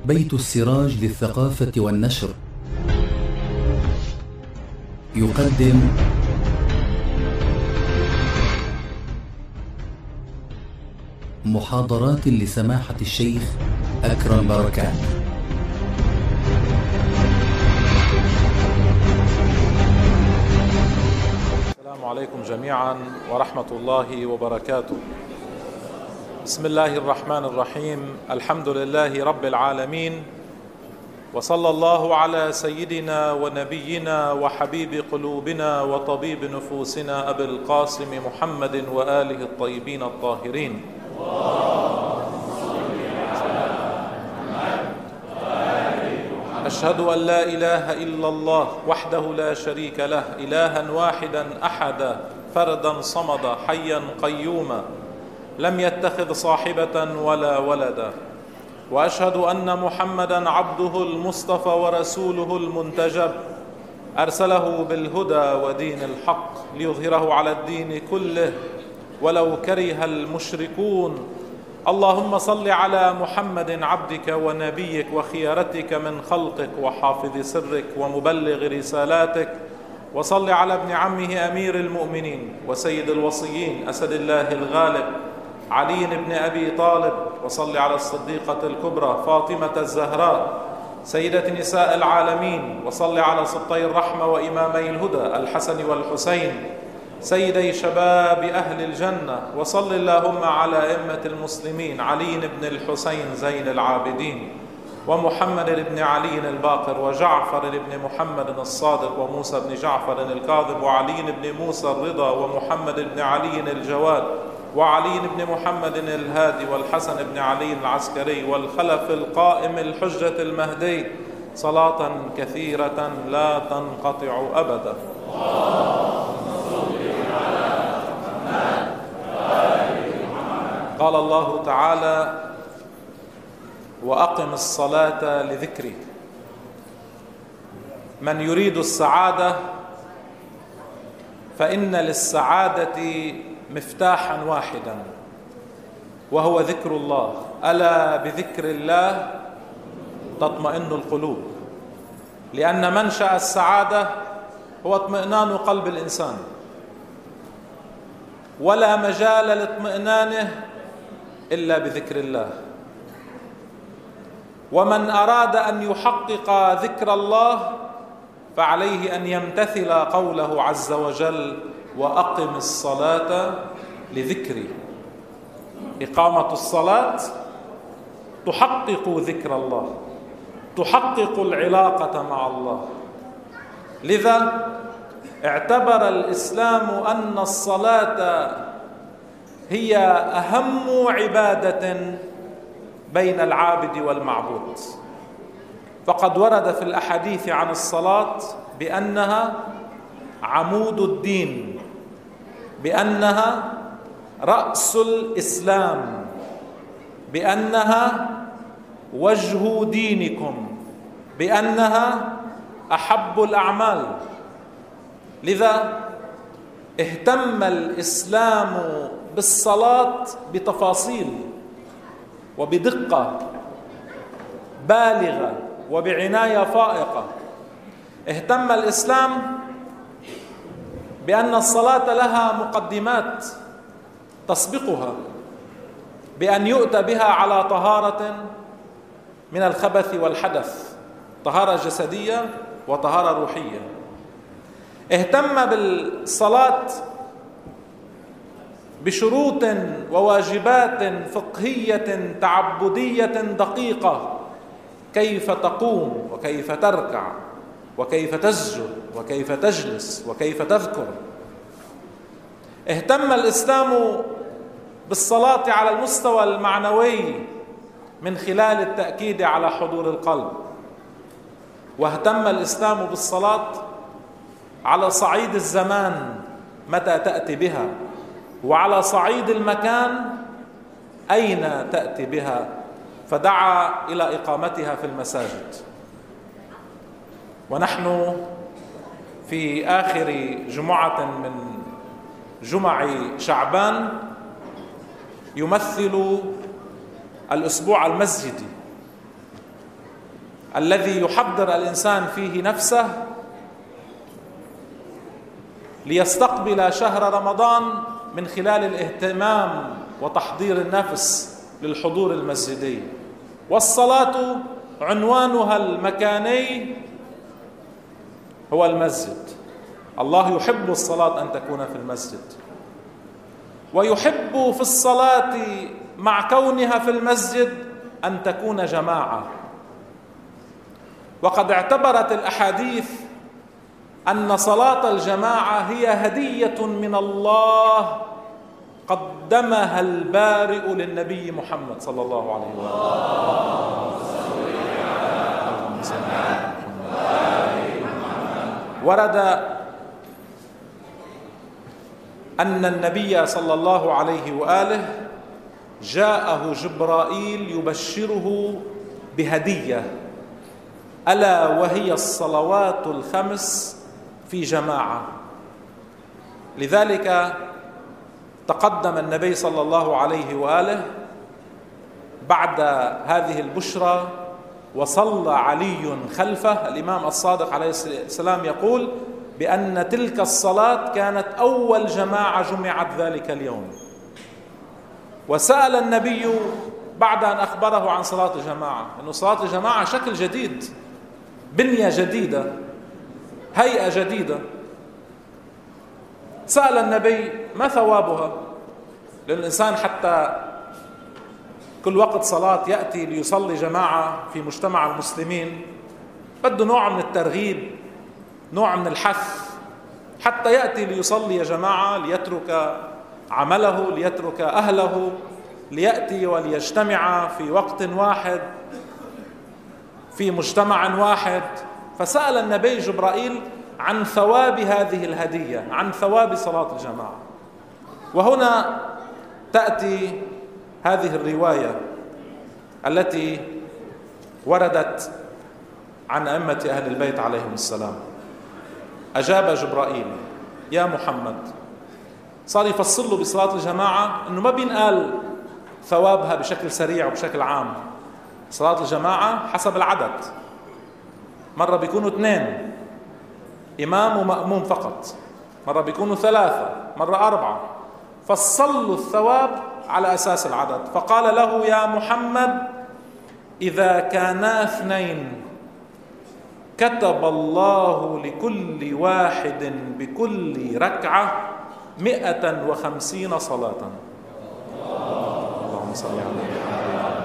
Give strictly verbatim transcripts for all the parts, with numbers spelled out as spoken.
بيت السراج للثقافة والنشر يقدم محاضرات لسماحة الشيخ أكرم بركات. السلام عليكم جميعا ورحمة الله وبركاته. بسم الله الرحمن الرحيم. الحمد لله رب العالمين، وصلى الله على سيدنا ونبينا وحبيب قلوبنا وطبيب نفوسنا أبي القاسم محمد وآله الطيبين الطاهرين. أشهد أن لا إله إلا الله وحده لا شريك له، إلها واحدا أحدا فردا صمدا حيا قيوما لم يتخذ صاحبة ولا ولدا، وأشهد أن محمدا عبده المصطفى ورسوله المنتجب، أرسله بالهدى ودين الحق ليظهره على الدين كله ولو كره المشركون. اللهم صل على محمد عبدك ونبيك وخيرتك من خلقك وحافظ سرك ومبلغ رسالاتك، وصل على ابن عمه أمير المؤمنين وسيد الوصيين أسد الله الغالب علي بن أبي طالب، وصل على الصديقة الكبرى فاطمة الزهراء سيدة نساء العالمين، وصل على سبطي الرحمة وإمامي الهدى الحسن والحسين سيدي شباب أهل الجنة، وصل اللهم على أئمة المسلمين علي بن الحسين زين العابدين ومحمد بن علي الباقر وجعفر بن محمد الصادق وموسى بن جعفر الكاظم وعلي بن موسى الرضا ومحمد بن علي الجواد وعلي بن محمد الهادي والحسن بن علي العسكري والخلف القائم الحجة المهدي، صلاة كثيرة لا تنقطع أبدا. قال الله تعالى: وأقم الصلاة لذكري. من يريد السعادة فإن للسعادة مفتاحا واحدا وهو ذكر الله، ألا بذكر الله تطمئن القلوب، لأن منشأ السعادة هو اطمئنان قلب الإنسان، ولا مجال لاطمئنانه إلا بذكر الله. ومن أراد أن يحقق ذكر الله فعليه أن يمتثل قوله عز وجل: وأقم الصلاة لذكري. إقامة الصلاة تحقق ذكر الله، تحقق العلاقة مع الله. لذا اعتبر الإسلام أن الصلاة هي أهم عبادة بين العابد والمعبود، فقد ورد في الأحاديث عن الصلاة بأنها عمود الدين، بأنها رأس الإسلام، بأنها وجه دينكم، بأنها أحب الأعمال. لذا اهتم الإسلام بالصلاة بتفاصيل وبدقة بالغة وبعناية فائقة. اهتم الإسلام بأن الصلاة لها مقدمات تسبقها، بأن يؤتى بها على طهارة من الخبث والحدث، طهارة جسدية وطهارة روحية. اهتم بالصلاة بشروط وواجبات فقهية تعبدية دقيقة، كيف تقوم وكيف تركع وكيف تسجد وكيف تجلس وكيف تذكر. اهتم الإسلام بالصلاة على المستوى المعنوي من خلال التأكيد على حضور القلب، واهتم الإسلام بالصلاة على صعيد الزمان متى تأتي بها، وعلى صعيد المكان أين تأتي بها، فدعا إلى إقامتها في المساجد. ونحن في آخر جمعة من جمع شعبان يمثل الأسبوع المسجدي، الذي يحضر الإنسان فيه نفسه ليستقبل شهر رمضان من خلال الاهتمام وتحضير النفس للحضور المسجدي. والصلاة عنوانها المكاني هو المسجد. الله يحب الصلاة أن تكون في المسجد، ويحب في الصلاة مع كونها في المسجد أن تكون جماعة. وقد اعتبرت الأحاديث أن صلاة الجماعة هي هدية من الله قدمها البارئ للنبي محمد صلى الله عليه وسلم. ورد أن النبي صلى الله عليه وآله جاءه جبرائيل يبشره بهدية، ألا وهي الصلوات الخمس في جماعة. لذلك تقدم النبي صلى الله عليه وآله بعد هذه البشرى وصلى علي خلفه. الإمام الصادق عليه السلام يقول بأن تلك الصلاة كانت أول جماعة جمعت ذلك اليوم. وسأل النبي بعد أن أخبره عن صلاة الجماعة أنه صلاة الجماعة شكل جديد، بنية جديدة، هيئة جديدة. سأل النبي ما ثوابها؟ لأن الإنسان حتى كل وقت صلاة يأتي ليصلي جماعة في مجتمع المسلمين بده نوع من الترغيب، نوع من الحث، حتى يأتي ليصلي جماعة ليترك عمله، ليترك أهله، ليأتي وليجتمع في وقت واحد في مجتمع واحد. فسأل النبي جبرائيل عن ثواب هذه الهدية، عن ثواب صلاة الجماعة. وهنا تأتي هذه الرواية التي وردت عن أئمة أهل البيت عليهم السلام. أجاب جبرائيل يا محمد، صار يفصل له بصلاة الجماعة أنه ما بينقال ثوابها بشكل سريع وبشكل عام. صلاة الجماعة حسب العدد، مرة بيكونوا اثنين إمام ومأموم فقط، مرة بيكونوا ثلاثة، مرة أربعة. فصلوا الثواب على أساس العدد. فقال له يا محمد إذا كانا اثنين كتب الله لكل واحد بكل ركعة مئة وخمسين صلاة. اللهم صل على محمد.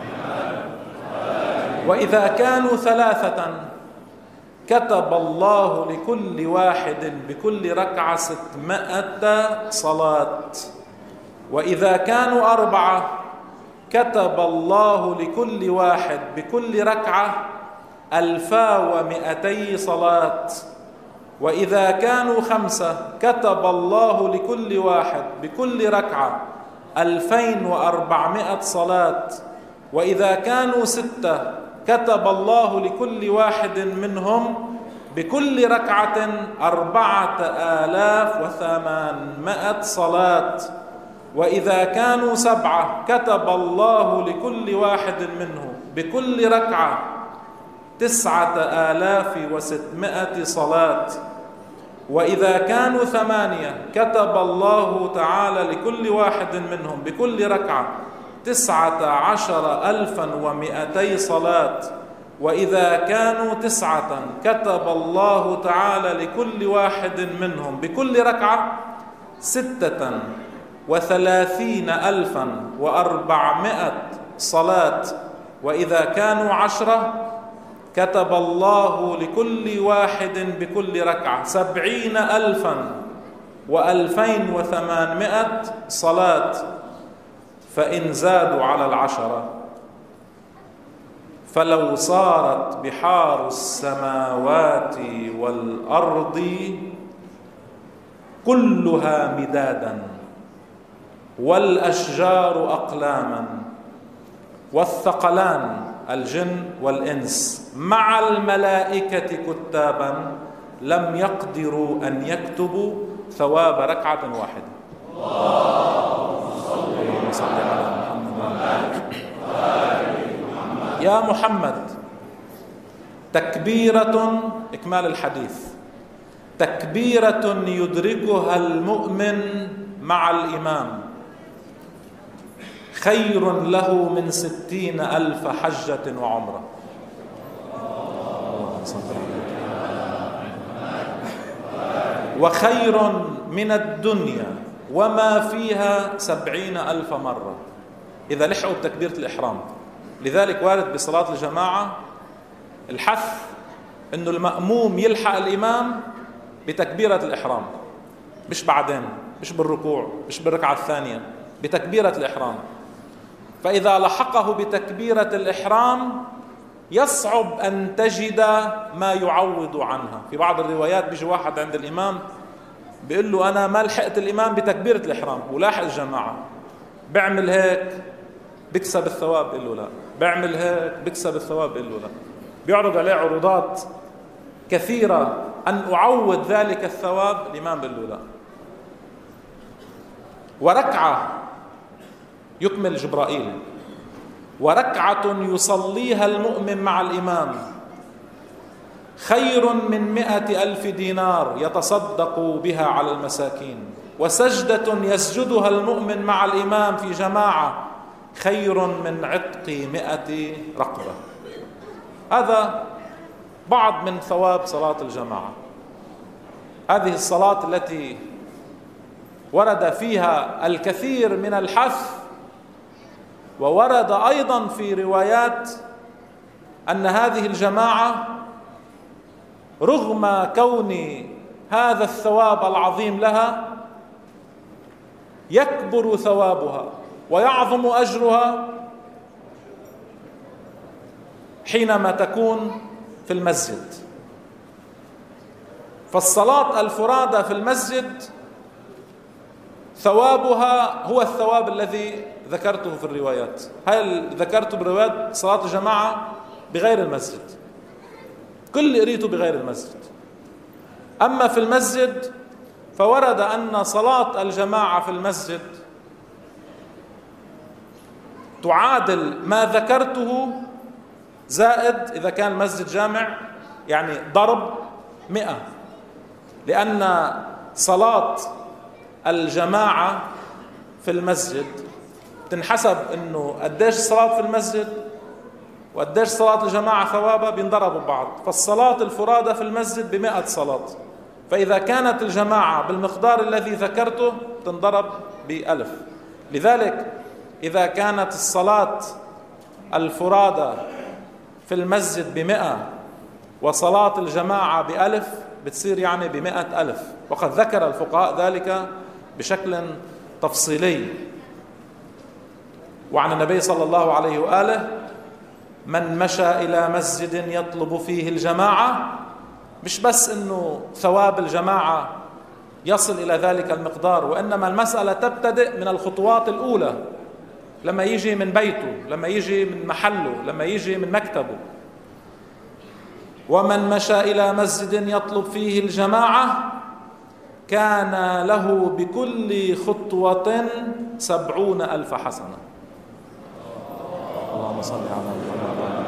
وإذا كانوا ثلاثة كتب الله لكل واحد بكل ركعة ستمائة صلاة. وإذا كانوا أربعة كتب الله لكل واحد بكل ركعة ألفا ومئتي صلاة. وإذا كانوا خمسة كتب الله لكل واحد بكل ركعة ألفين وأربعمائة صلاة. وإذا كانوا ستة كتب الله لكل واحد منهم بكل ركعة أربعة آلاف وثمانمائة صلاة. وإذا كانوا سبعة كتب الله لكل واحد منه بكل ركعة تسعة آلاف وستمائة صلاة. وإذا كانوا ثمانية كتب الله تعالى لكل واحد منهم بكل ركعة تسعة عشر ألفا ومئتي صلاة. وإذا كانوا تسعة كتب الله تعالى لكل واحد منهم بكل ركعة ستة وثلاثين ألفا وأربعمائة صلاة. وإذا كانوا عشرة كتب الله لكل واحد بكل ركعة سبعين ألفا وألفين وثمانمائة صلاة. فإن زادوا على العشرة فلو صارت بحار السماوات والأرض كلها مدادا والأشجار أقلاما والثقلان الجن والإنس مع الملائكة كتابا لم يقدروا أن يكتبوا ثواب ركعة واحدة. اللهم صل على محمد. يا محمد تكبيرة، إكمال الحديث، تكبيرة يدركها المؤمن مع الإمام خير له من ستين ألف حجة وعمرة. وخير من الدنيا وما فيها سبعين ألف مرة إذا لحقوا بتكبيرة الإحرام. لذلك وارد بصلاة الجماعة الحث أنه المأموم يلحق الإمام بتكبيرة الإحرام، مش بعدين، مش بالركوع، مش بالركعة الثانية، بتكبيرة الإحرام. فإذا لحقه بتكبيرة الإحرام يصعب أن تجد ما يعوض عنها. في بعض الروايات بيجي واحد عند الإمام بيقول له أنا ما لحقت الإمام بتكبيرة الإحرام ولاحق الجماعة، بعمل هيك بكسب الثواب، بيقول له لا، بعمل هيك بكسب الثواب، بيقول له لا. بيعرض عليه عروضات كثيرة أن أعوض ذلك الثواب، الإمام بيقول له لا. وركعة يكمل جبرائيل، وركعة يصليها المؤمن مع الإمام خير من مئة ألف دينار يتصدق بها على المساكين، وسجدة يسجدها المؤمن مع الإمام في جماعة خير من عتق مئة رقبة. هذا بعض من ثواب صلاة الجماعة. هذه الصلاة التي ورد فيها الكثير من الحث، وورد أيضا في روايات أن هذه الجماعة رغم كون هذا الثواب العظيم لها يكبر ثوابها ويعظم أجرها حينما تكون في المسجد. فالصلاة الفرادى في المسجد ثوابها هو الثواب الذي ذكرته في الروايات. هل ذكرته بالروايات صلاة الجماعة بغير المسجد، كل اللي قريته بغير المسجد. أما في المسجد فورد أن صلاة الجماعة في المسجد تعادل ما ذكرته زائد إذا كان المسجد جامع، يعني ضرب مئة، لأن صلاة الجماعة في المسجد تنحسب إنه قديش الصلاة في المسجد وقديش صلاة الجماعة ثوابها بينضربوا ببعض. فالصلاة الفرادى في المسجد بمئة صلاة، فإذا كانت الجماعة بالمقدار الذي ذكرته تنضرب بألف. لذلك إذا كانت الصلاة الفرادى في المسجد بمئة وصلاة الجماعة بألف بتصير يعني بمئة ألف، وقد ذكر الفقهاء ذلك بشكل تفصيلي. وعن النبي صلى الله عليه وآله: من مشى إلى مسجد يطلب فيه الجماعة، مش بس إنه ثواب الجماعة يصل إلى ذلك المقدار، وإنما المسألة تبتدئ من الخطوات الأولى، لما يجي من بيته، لما يجي من محله، لما يجي من مكتبه. ومن مشى إلى مسجد يطلب فيه الجماعة كان له بكل خطوة سبعون ألف حسنة. اللهم صل على محمد.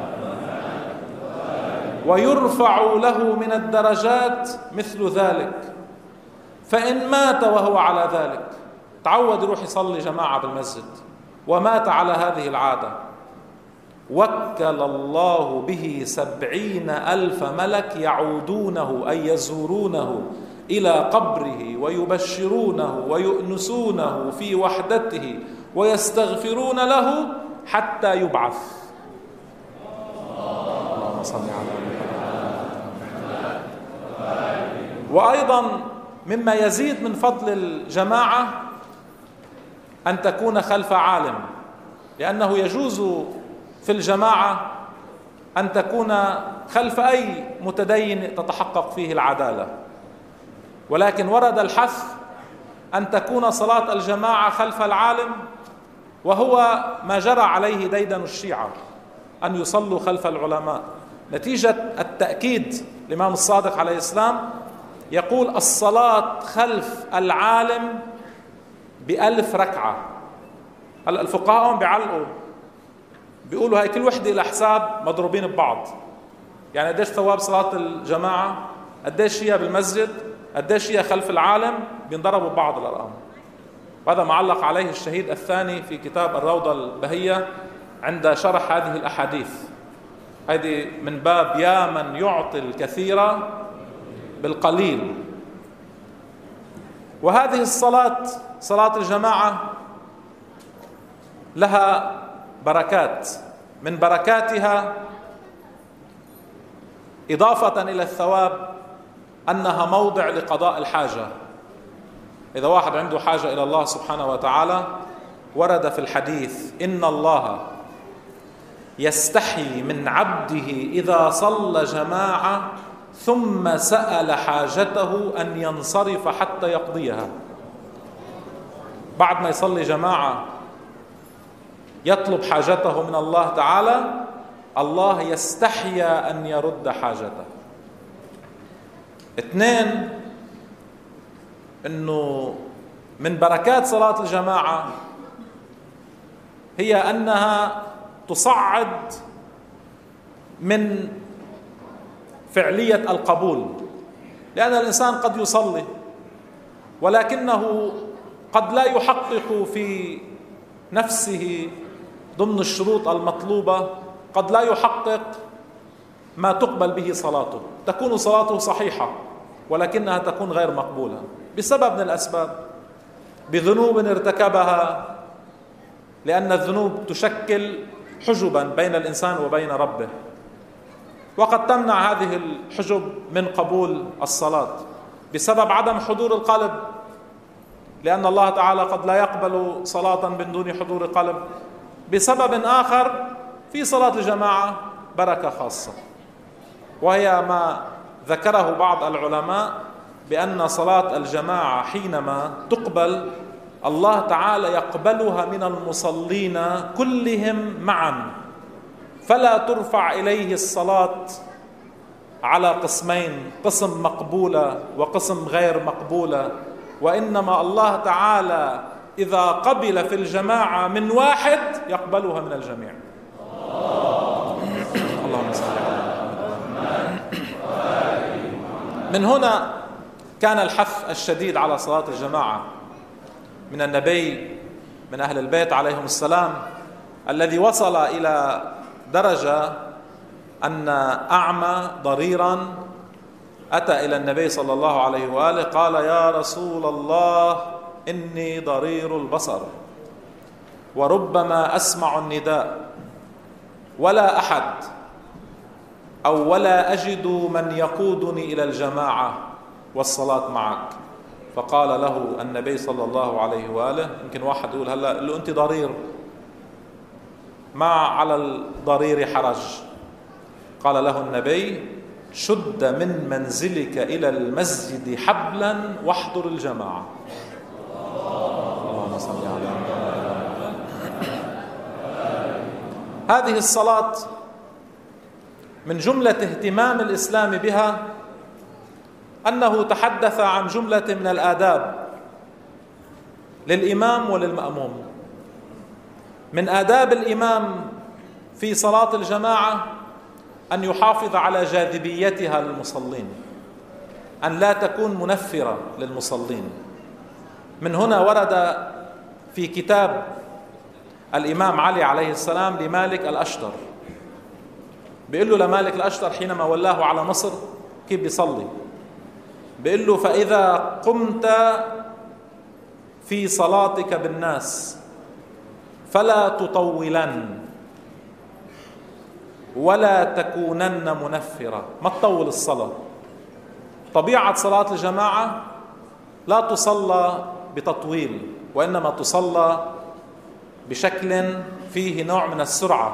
ويرفع له من الدرجات مثل ذلك، فإن مات وهو على ذلك، تعود يروح يصلي جماعة بالمسجد ومات على هذه العادة، وكل الله به سبعين ألف ملك يعودونه أي يزورونه إلى قبره ويبشرونه ويؤنسونه في وحدته ويستغفرون له حتى يبعث. اللهم صل على محمد. وأيضا مما يزيد من فضل الجماعة أن تكون خلف عالم، لأنه يجوز في الجماعة أن تكون خلف أي متدين تتحقق فيه العدالة، ولكن ورد الحث أن تكون صلاة الجماعة خلف العالم، وهو ما جرى عليه ديدن الشيعة أن يصلوا خلف العلماء نتيجة التأكيد. الإمام الصادق عليه السلام يقول: الصلاة خلف العالم بألف ركعة. هلا الفقهاء بيعلقوا بيقولوا هاي كل وحدة إلى حساب مضروبين ببعض، يعني قديش ثواب صلاة الجماعة؟ قديش هي بالمسجد؟ قديش هي خلف العالم؟ بينضربوا ببعض الأرقام. وهذا معلق عليه الشهيد الثاني في كتاب الروضة البهية عند شرح هذه الأحاديث. هذه من باب يا من يعطي الكثير بالقليل. وهذه الصلاة، صلاة الجماعة، لها بركات. من بركاتها إضافة إلى الثواب أنها موضع لقضاء الحاجة. إذا واحد عنده حاجة إلى الله سبحانه وتعالى، ورد في الحديث: إن الله يستحي من عبده إذا صلى جماعة ثم سأل حاجته أن ينصرف حتى يقضيها. بعد ما يصلي جماعة يطلب حاجته من الله تعالى، الله يستحيا أن يرد حاجته. اثنين، أنه من بركات صلاة الجماعة هي أنها تصعد من فعلية القبول، لأن الإنسان قد يصلي ولكنه قد لا يحقق في نفسه ضمن الشروط المطلوبة، قد لا يحقق ما تقبل به صلاته، تكون صلاته صحيحة ولكنها تكون غير مقبولة بسبب من الأسباب: بذنوب ارتكبها، لأن الذنوب تشكل حجبا بين الإنسان وبين ربه، وقد تمنع هذه الحجب من قبول الصلاة، بسبب عدم حضور القلب، لأن الله تعالى قد لا يقبل صلاة من دون حضور قلب. بسبب آخر، في صلاة الجماعة بركة خاصة، وهي ما ذكره بعض العلماء بأن صلاة الجماعة حينما تقبل الله تعالى يقبلها من المصلين كلهم معا، فلا ترفع إليه الصلاة على قسمين: قسم مقبولة وقسم غير مقبولة، وإنما الله تعالى إذا قبل في الجماعة من واحد يقبلها من الجميع. اللهم صل على محمد. من هنا كان الحث الشديد على صلاة الجماعة من النبي، من أهل البيت عليهم السلام، الذي وصل إلى درجة أن أعمى ضريرا أتى إلى النبي صلى الله عليه وآله قال: يا رسول الله، إني ضرير البصر وربما أسمع النداء ولا أحد أو ولا أجد من يقودني إلى الجماعة والصلاة معك. فقال له النبي صلى الله عليه وآله: يمكن واحد يقول هلا له أنت ضرير، ما على الضرير حرج. قال له النبي: شد من منزلك إلى المسجد حبلا واحضر الجماعة. اللهم صل على محمد. هذه الصلاة من جملة اهتمام الإسلام بها أنه تحدث عن جملة من الآداب للإمام وللمأموم. من آداب الإمام في صلاة الجماعة أن يحافظ على جاذبيتها للمصلين، أن لا تكون منفرة للمصلين. من هنا ورد في كتاب الإمام علي عليه السلام لمالك الأشتر، بيقول له لمالك الأشتر حينما ولاه على مصر كيف بيصلي، بيقول له: فإذا قمت في صلاتك بالناس فلا تطولن ولا تكونن منفرة. ما تطول الصلاة. طبيعة صلاة الجماعة لا تصلى بتطويل، وإنما تصلى بشكل فيه نوع من السرعة.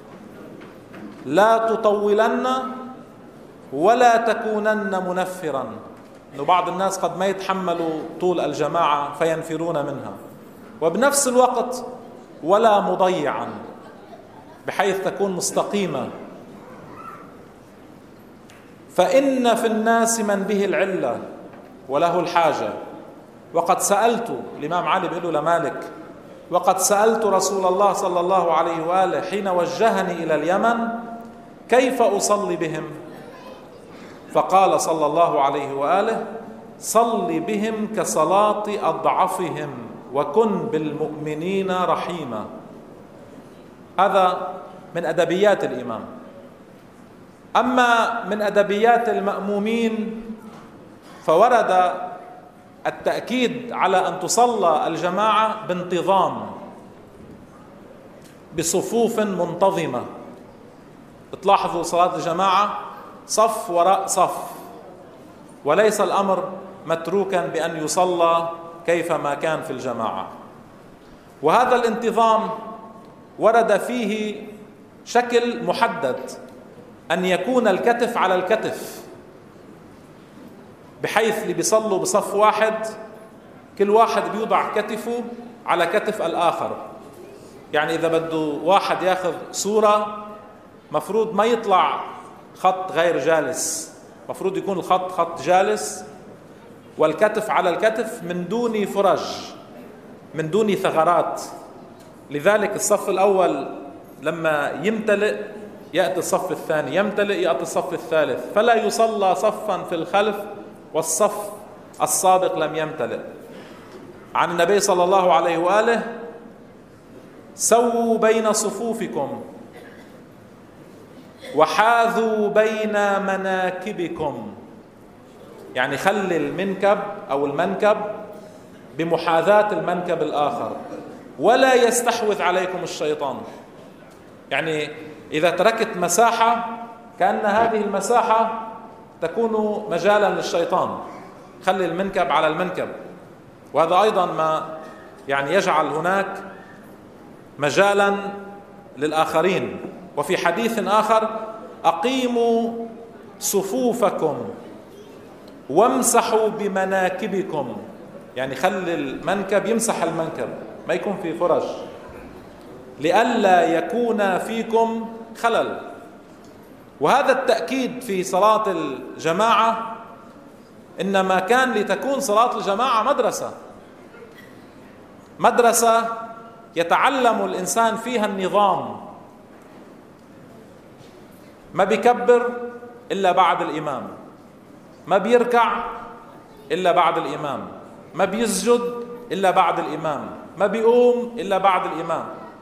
لا تطولن ولا تكونن منفرا، إنه بعض الناس قد ما يتحملوا طول الجماعة فينفرون منها. وبنفس الوقت ولا مضيعا، بحيث تكون مستقيمة. فإن في الناس من به العلة وله الحاجة، وقد سألت، الإمام علي بيقول له لمالك: وقد سألت رسول الله صلى الله عليه وآله حين وجهني إلى اليمن كيف أصلي بهم؟ فقال صلى الله عليه وآله: صل بهم كصلاة أضعفهم وكن بالمؤمنين رحيما. هذا من أدبيات الإمام. أما من أدبيات المأمومين فورد التأكيد على أن تصلى الجماعة بانتظام، بصفوف منتظمة. تلاحظوا صلاة الجماعة صف وراء صف، وليس الأمر متروكا بأن يصلى كيفما كان في الجماعة. وهذا الانتظام ورد فيه شكل محدد، أن يكون الكتف على الكتف، بحيث اللي بيصلوا بصف واحد كل واحد بيوضع كتفه على كتف الآخر. يعني إذا بده واحد ياخذ صورة مفروض ما يطلع خط غير جالس، مفروض يكون الخط خط جالس والكتف على الكتف من دون فرج، من دون ثغرات. لذلك الصف الأول لما يمتلئ يأتي الصف الثاني، يمتلئ يأتي الصف الثالث، فلا يصلى صفا في الخلف والصف السابق لم يمتلئ. عن النبي صلى الله عليه وآله: سووا بين صفوفكم وحاذوا بين مناكبكم، يعني خلي المنكب أو المنكب بمحاذاة المنكب الآخر، ولا يستحوذ عليكم الشيطان. يعني إذا تركت مساحة كأن هذه المساحة تكون مجالا للشيطان، خلي المنكب على المنكب. وهذا أيضا ما يعني يجعل هناك مجالا للآخرين. وفي حديث آخر: أقيموا صفوفكم وامسحوا بمناكبكم، يعني خلي المنكب يمسح المنكب، ما يكون في فرج، لئلا يكون فيكم خلل. وهذا التأكيد في صلاة الجماعة إنما كان لتكون صلاة الجماعة مدرسة، مدرسة يتعلم الإنسان فيها النظام. ما بيكبر إلا بعد الإمام، ما بيركع إلا بعد الإمام، ما بيسجد إلا بعد الإمام، ما بيقوم إلا بعد الإمام،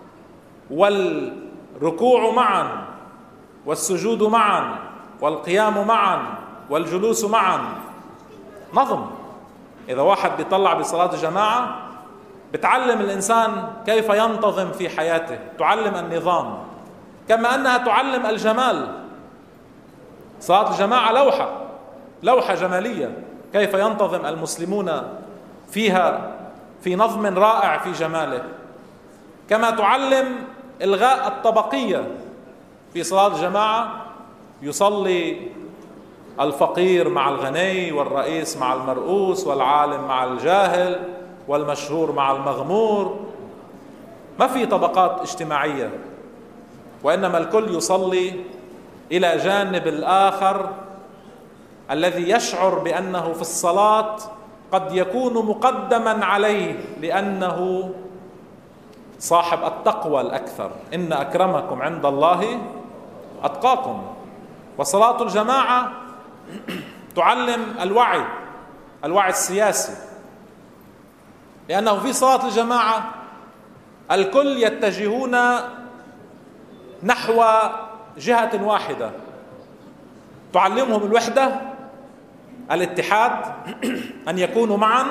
والركوع معا والسجود معا والقيام معا والجلوس معا، نظم. إذا واحد بيطلع بصلاة الجماعة بتعلم الإنسان كيف ينتظم في حياته، تعلم النظام، كما أنها تعلم الجمال. صلاة الجماعة لوحة لوحة جمالية، كيف ينتظم المسلمون فيها في نظم رائع في جماله. كما تعلم إلغاء الطبقية في صلاة الجماعة، يصلي الفقير مع الغني، والرئيس مع المرؤوس، والعالم مع الجاهل، والمشهور مع المغمور. ما في طبقات اجتماعية، وإنما الكل يصلي إلى جانب الآخر الذي يشعر بأنه في الصلاة قد يكون مقدما عليه لأنه صاحب التقوى الأكثر. إن أكرمكم عند الله أتقاكم. وصلاة الجماعة تعلم الوعي، الوعي السياسي، لأنه في صلاة الجماعة الكل يتجهون نحو جهة واحدة تعلمهم الوحدة، الاتحاد، أن يكونوا معا،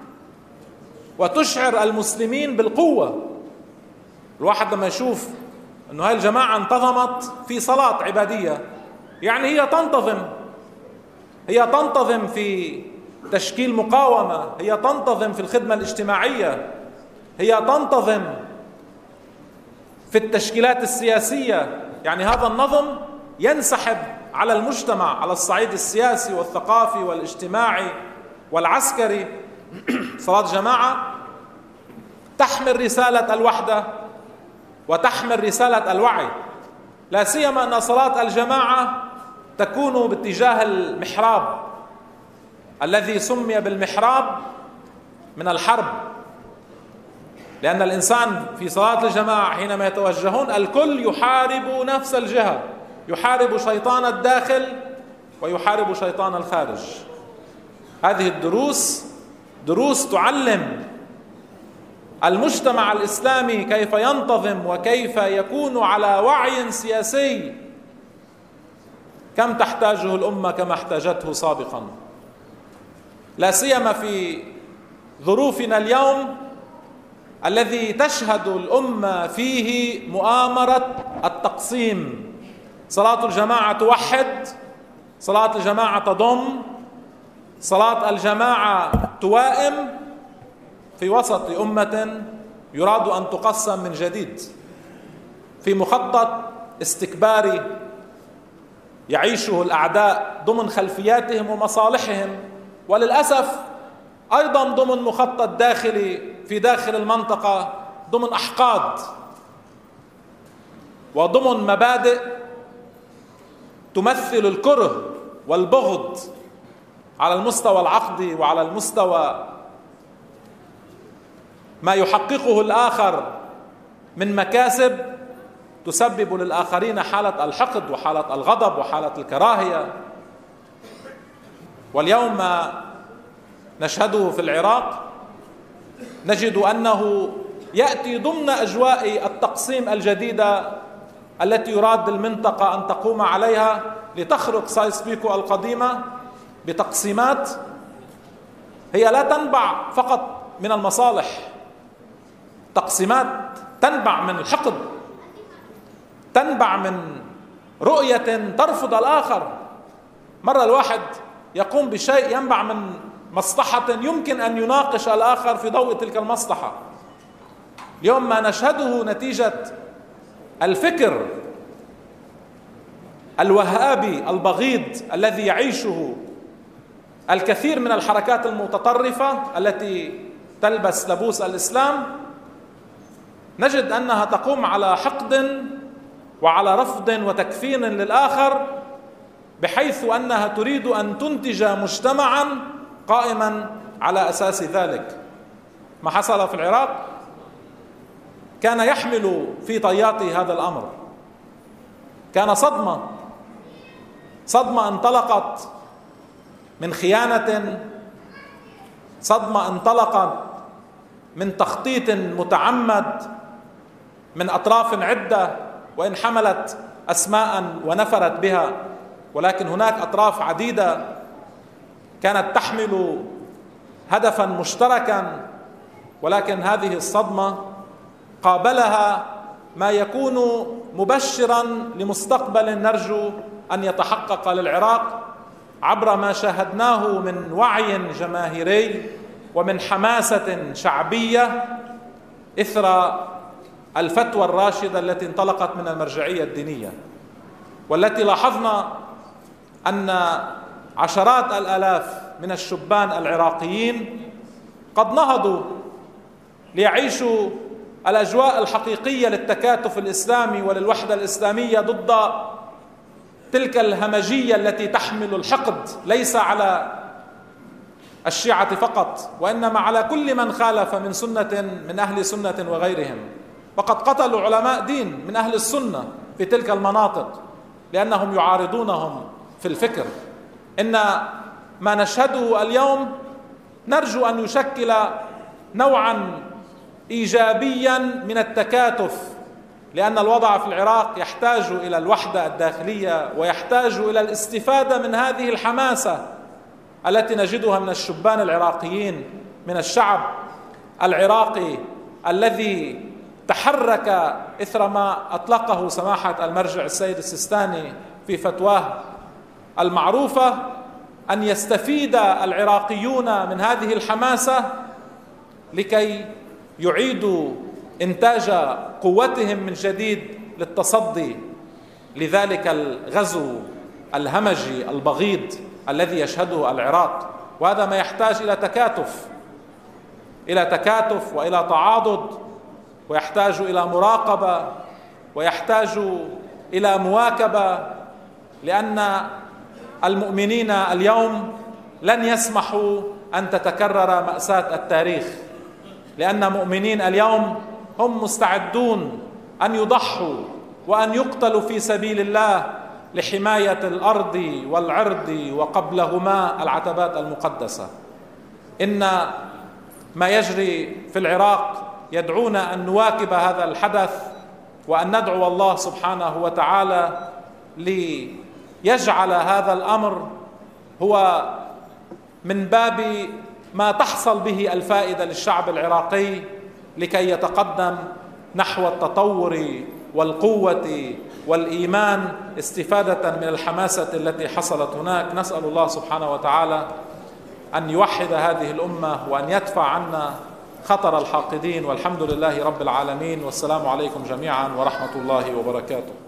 وتشعر المسلمين بالقوة. الواحد لما يشوف أنه هاي الجماعة انتظمت في صلاة عبادية، يعني هي تنتظم، هي تنتظم في تشكيل مقاومة، هي تنتظم في الخدمة الاجتماعية، هي تنتظم في التشكيلات السياسية. يعني هذا النظم ينسحب على المجتمع على الصعيد السياسي والثقافي والاجتماعي والعسكري. صلاة جماعة تحمل رسالة الوحدة وتحمل رسالة الوعي، لا سيما أن صلاة الجماعة تكون باتجاه المحراب الذي سمي بالمحراب من الحرب، لأن الإنسان في صلاة الجماعة حينما يتوجهون الكل يحارب نفس الجهة، يحارب شيطان الداخل ويحارب شيطان الخارج. هذه الدروس دروس تعلم المجتمع الإسلامي كيف ينتظم وكيف يكون على وعي سياسي كم تحتاجه الأمة كما احتاجته سابقا، لا سيما في ظروفنا اليوم الذي تشهد الأمة فيه مؤامرة التقسيم. صلاة الجماعة توحد، صلاة الجماعة تضم، صلاة الجماعة توائم، في وسط أمة يراد أن تقسم من جديد في مخطط استكباري يعيشه الأعداء ضمن خلفياتهم ومصالحهم، وللأسف أيضا ضمن مخطط داخلي في داخل المنطقة، ضمن أحقاد وضمن مبادئ تمثل الكره والبغض على المستوى العقدي وعلى المستوى ما يحققه الآخر من مكاسب تسبب للآخرين حالة الحقد وحالة الغضب وحالة الكراهية. واليوم ما نشهده في العراق نجد أنه يأتي ضمن أجواء التقسيم الجديدة التي يراد المنطقة أن تقوم عليها لتخرق سايس-بيكو القديمة بتقسيمات هي لا تنبع فقط من المصالح، تقسيمات تنبع من الحقد، تنبع من رؤية ترفض الآخر. مرة الواحد يقوم بشيء ينبع من مصلحة يمكن أن يناقش الآخر في ضوء تلك المصلحة. اليوم ما نشهده نتيجة الفكر الوهابي البغيض الذي يعيشه الكثير من الحركات المتطرفة التي تلبس لبوس الإسلام، نجد أنها تقوم على حقد وعلى رفض وتكفين للآخر، بحيث أنها تريد أن تنتج مجتمعا قائما على أساس ذلك. ما حصل في العراق كان يحمل في طياته هذا الأمر، كان صدمة صدمة انطلقت من خيانة، صدمة انطلقت من تخطيط متعمد من أطراف عدة، وإن حملت أسماء ونفرت بها، ولكن هناك أطراف عديدة كانت تحمل هدفا مشتركا. ولكن هذه الصدمة قابلها ما يكون مبشرا لمستقبل نرجو أن يتحقق للعراق عبر ما شاهدناه من وعي جماهيري ومن حماسة شعبية إثر الفتوى الراشدة التي انطلقت من المرجعية الدينية، والتي لاحظنا أن عشرات الآلاف من الشبان العراقيين قد نهضوا ليعيشوا الأجواء الحقيقية للتكاتف الإسلامي وللوحدة الإسلامية ضد تلك الهمجية التي تحمل الحقد ليس على الشيعة فقط، وإنما على كل من خالف من سنة من أهل سنة وغيرهم. وقد قتلوا علماء دين من أهل السنة في تلك المناطق لأنهم يعارضونهم في الفكر. إن ما نشهده اليوم نرجو أن يشكل نوعا إيجابيا من التكاتف، لأن الوضع في العراق يحتاج إلى الوحدة الداخلية ويحتاج إلى الاستفادة من هذه الحماسة التي نجدها من الشبان العراقيين، من الشعب العراقي الذي تحرك إثر ما أطلقه سماحة المرجع السيد السيستاني في فتواه المعروفة، أن يستفيد العراقيون من هذه الحماسة لكي يعيدوا إنتاج قوتهم من جديد للتصدي لذلك الغزو الهمجي البغيض الذي يشهده العراق. وهذا ما يحتاج إلى تكاتف إلى تكاتف وإلى تعاضد، ويحتاج إلى مراقبة، ويحتاج إلى مواكبة، لأن المؤمنين اليوم لن يسمحوا أن تتكرر مأساة التاريخ، لأن مؤمنين اليوم هم مستعدون أن يضحوا وأن يقتلوا في سبيل الله لحماية الأرض والعرض وقبلهما العتبات المقدسة. إن ما يجري في العراق يدعونا أن نواكب هذا الحدث وأن ندعو الله سبحانه وتعالى ليجعل هذا الأمر هو من باب ما تحصل به الفائدة للشعب العراقي لكي يتقدم نحو التطور والقوة والإيمان استفادة من الحماسة التي حصلت هناك. نسأل الله سبحانه وتعالى أن يوحد هذه الأمة وأن يدفع عنا خطر الحاقدين، والحمد لله رب العالمين، والسلام عليكم جميعا ورحمة الله وبركاته.